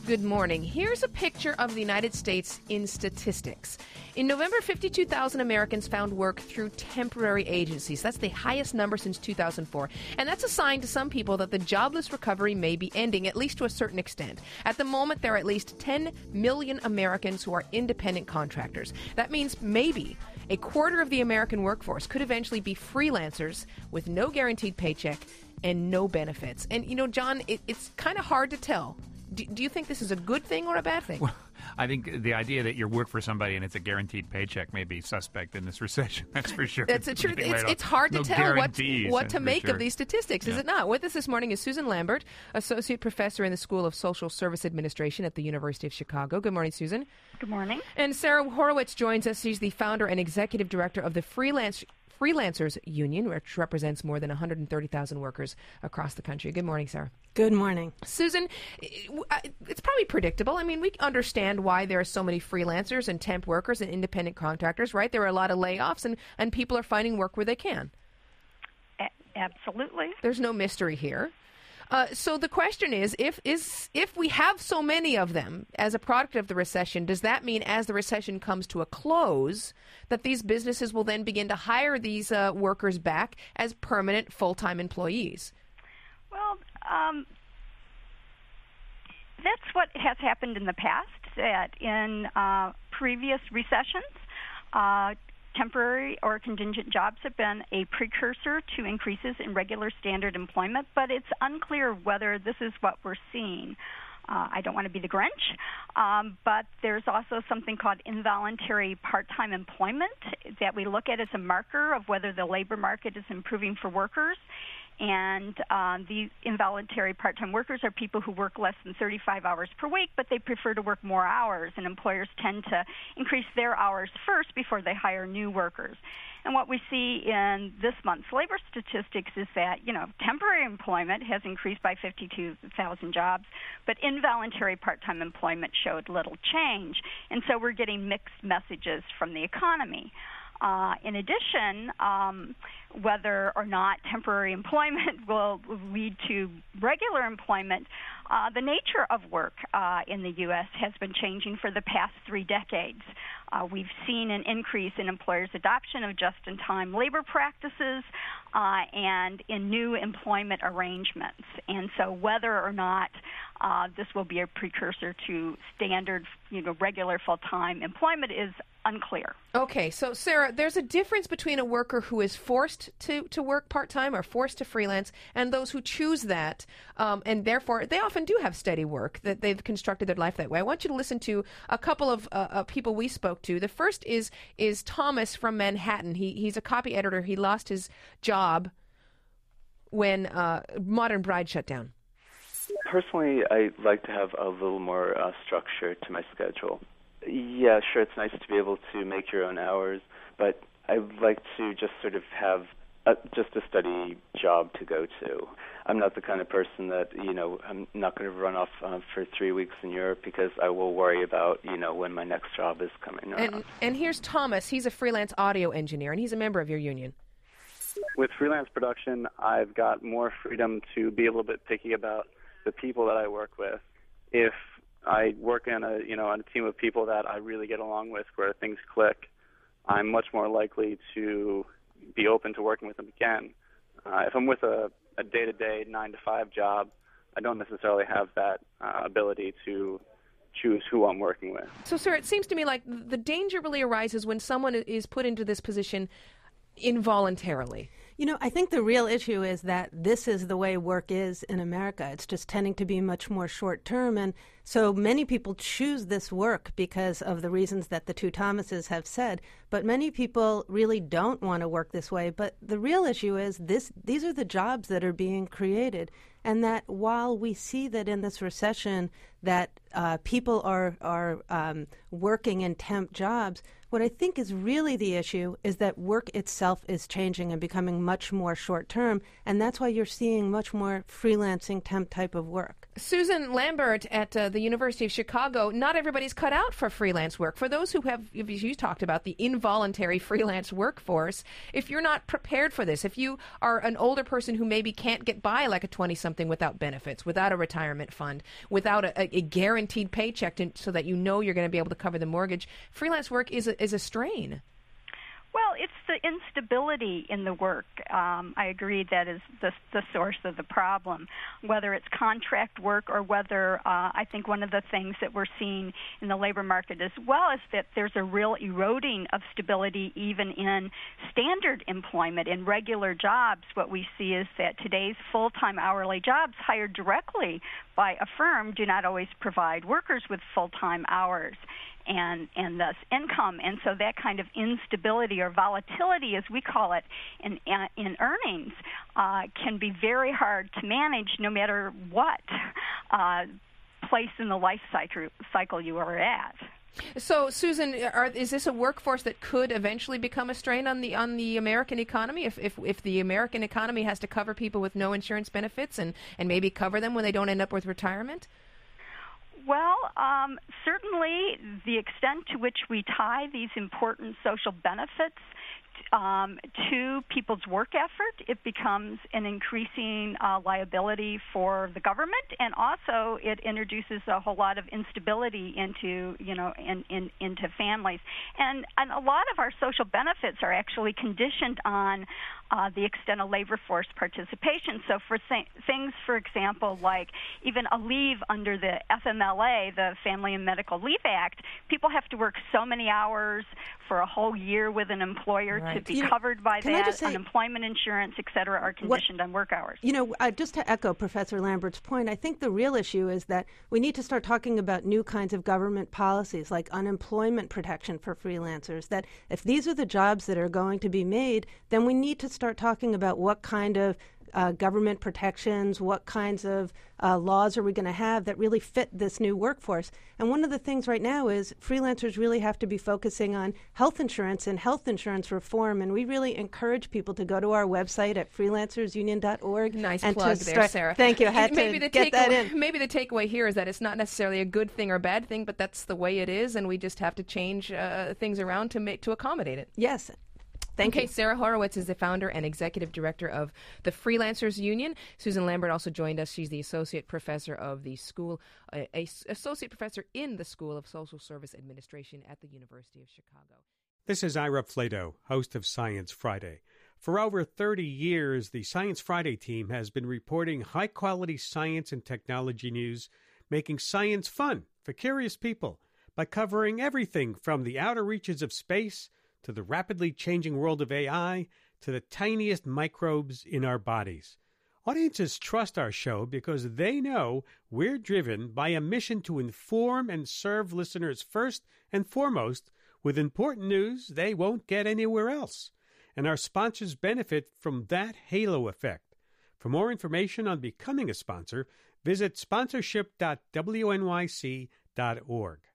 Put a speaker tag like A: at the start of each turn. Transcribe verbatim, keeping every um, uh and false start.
A: Good morning. Here's a picture of the United States in statistics. In November, fifty-two thousand Americans found work through temporary agencies. That's the highest number since two thousand four. And that's a sign to some people that the jobless recovery may be ending, at least to a certain extent. At the moment, there are at least ten million Americans who are independent contractors. That means maybe a quarter of the American workforce could eventually be freelancers with no guaranteed paycheck and no benefits. And, you know, John, it, it's kind of hard to tell. Do, do you think this is a good thing or a bad thing?
B: Well, I think the idea that you work for somebody and it's a guaranteed paycheck may be suspect in this recession. That's for sure.
A: That's the truth. It's, it's hard to
B: no
A: tell what, what to make
B: sure.
A: of these statistics, yeah. Is it not? With us this morning is Susan Lambert, Associate Professor in the School of Social Service Administration at the University of Chicago. Good morning, Susan.
C: Good morning.
A: And Sarah Horowitz joins us. She's the founder and executive director of the Freelance Freelancers Union, which represents more than one hundred thirty thousand workers across the country. Good morning, Sarah.
D: Good morning.
A: Susan, it's probably predictable. I mean, we understand why there are so many freelancers and temp workers and independent contractors, right? There are a lot of layoffs, and, and people are finding work where they can.
C: A- absolutely.
A: There's no mystery here. Uh, so the question is, if is if we have so many of them as a product of the recession, does that mean as the recession comes to a close that these businesses will then begin to hire these uh, workers back as permanent full-time employees?
C: Well, um, that's what has happened in the past, that in uh, previous recessions, uh, temporary or contingent jobs have been a precursor to increases in regular standard employment, but it's unclear whether this is what we're seeing. Uh, I don't want to be the Grinch, um, but there's also something called involuntary part-time employment that we look at as a marker of whether the labor market is improving for workers. And uh, these involuntary part-time workers are people who work less than thirty-five hours per week, but they prefer to work more hours, and employers tend to increase their hours first before they hire new workers. And what we see in this month's labor statistics is that, you know, temporary employment has increased by fifty-two thousand jobs, but involuntary part-time employment showed little change. And so we're getting mixed messages from the economy. Uh, in addition, um, whether or not temporary employment will lead to regular employment, uh, the nature of work uh, in the U S has been changing for the past three decades. Uh, we've seen an increase in employers' adoption of just-in-time labor practices uh, and in new employment arrangements. And so whether or not uh, this will be a precursor to standard, you know, regular full-time employment is unclear.
A: Okay, so Sarah, there's a difference between a worker who is forced to, to work part-time or forced to freelance and those who choose that, um, and therefore they often do have steady work, that they've constructed their life that way. I want you to listen to a couple of uh, uh, people we spoke to. The first is is Thomas from Manhattan. He He's a copy editor. He lost his job when uh, Modern Bride shut down.
E: Personally, I like to have a little more uh, structure to my schedule. Yeah, sure, it's nice to be able to make your own hours, but I like to just sort of have a, just a steady job to go to. I'm not the kind of person that, you know, I'm not going to run off uh, for three weeks in Europe because I will worry about, you know, when my next job is coming around.
A: And, and here's Thomas. He's a freelance audio engineer, and he's a member of your union.
F: With freelance production, I've got more freedom to be a little bit picky about the people that I work with. If I work in a, you know, on a team of people that I really get along with where things click, I'm much more likely to be open to working with them again. Uh, if I'm with a, a day-to-day nine to five job, I don't necessarily have that uh, ability to choose who I'm working with.
A: So, sir, it seems to me like the danger really arises when someone is put into this position involuntarily.
D: You know, I think the real issue is that this is the way work is in America. It's just tending to be much more short-term, and so many people choose this work because of the reasons that the two Thomases have said, but many people really don't want to work this way. But the real issue is this: these are the jobs that are being created, and that while we see that in this recession that uh, people are, are um, working in temp jobs, what I think is really the issue is that work itself is changing and becoming much more short-term, and that's why you're seeing much more freelancing temp type of work.
A: Susan Lambert at uh, the University of Chicago, not everybody's cut out for freelance work. For those who have, as you talked about, the involuntary freelance workforce, if you're not prepared for this, if you are an older person who maybe can't get by like a twenty-something without benefits, without a retirement fund, without a, a guaranteed paycheck to, so that you know you're going to be able to cover the mortgage, freelance work is a, is a strain.
C: Well, it's the instability in the work. Um, I agree that is the, the source of the problem, whether it's contract work or whether uh, I think one of the things that we're seeing in the labor market as well is that there's a real eroding of stability even in standard employment, in regular jobs. What we see is that today's full-time hourly jobs hired directly by a firm do not always provide workers with full-time hours and and thus income. And so that kind of instability or volatility, as we call it, in in earnings uh, can be very hard to manage no matter what uh, place in the life cycle, cycle you are at.
A: So, Susan, are, is this a workforce that could eventually become a strain on the on the American economy? If if, if the American economy has to cover people with no insurance benefits and, and maybe cover them when they don't end up with retirement?
C: Well, um, certainly the extent to which we tie these important social benefits um, to people's work effort, it becomes an increasing uh, liability for the government, and also it introduces a whole lot of instability into, you know, in, in, into families. And, and a lot of our social benefits are actually conditioned on uh, the extent of labor force participation. So for th- things, for example, like even a leave under the F M L A, the Family and Medical Leave Act, people have to work so many hours for a whole year with an employer right. to be you covered know, by that. Say, unemployment insurance, et cetera, are conditioned what, on work hours.
D: You know, uh, just to echo Professor Lambert's point, I think the real issue is that we need to start talking about new kinds of government policies like unemployment protection for freelancers, that if these are the jobs that are going to be made, then we need to start talking about what kind of Uh, government protections, what kinds of uh, laws are we going to have that really fit this new workforce. And one of the things right now is freelancers really have to be focusing on health insurance and health insurance reform, and we really encourage people to go to our website at freelancers union dot org.
A: Nice
D: and
A: plug
D: to
A: there,
D: start,
A: Sarah.
D: Thank you. I had
A: maybe
D: to
A: the
D: get that
A: away,
D: in.
A: Maybe the takeaway here is that it's not necessarily a good thing or bad thing, but that's the way it is, and we just have to change uh, things around to make to accommodate it.
D: Yes. Thank
A: okay,
D: you.
A: Sarah Horowitz is the founder and executive director of the Freelancers Union. Susan Lambert also joined us. She's the associate professor of the school, uh, a, associate professor in the School of Social Service Administration at the University of Chicago.
G: This is Ira Flato, host of Science Friday. For over thirty years, the Science Friday team has been reporting high-quality science and technology news, making science fun for curious people by covering everything from the outer reaches of space to the rapidly changing world of A I, to the tiniest microbes in our bodies. Audiences trust our show because they know we're driven by a mission to inform and serve listeners first and foremost with important news they won't get anywhere else. And our sponsors benefit from that halo effect. For more information on becoming a sponsor, visit sponsorship dot w n y c dot org.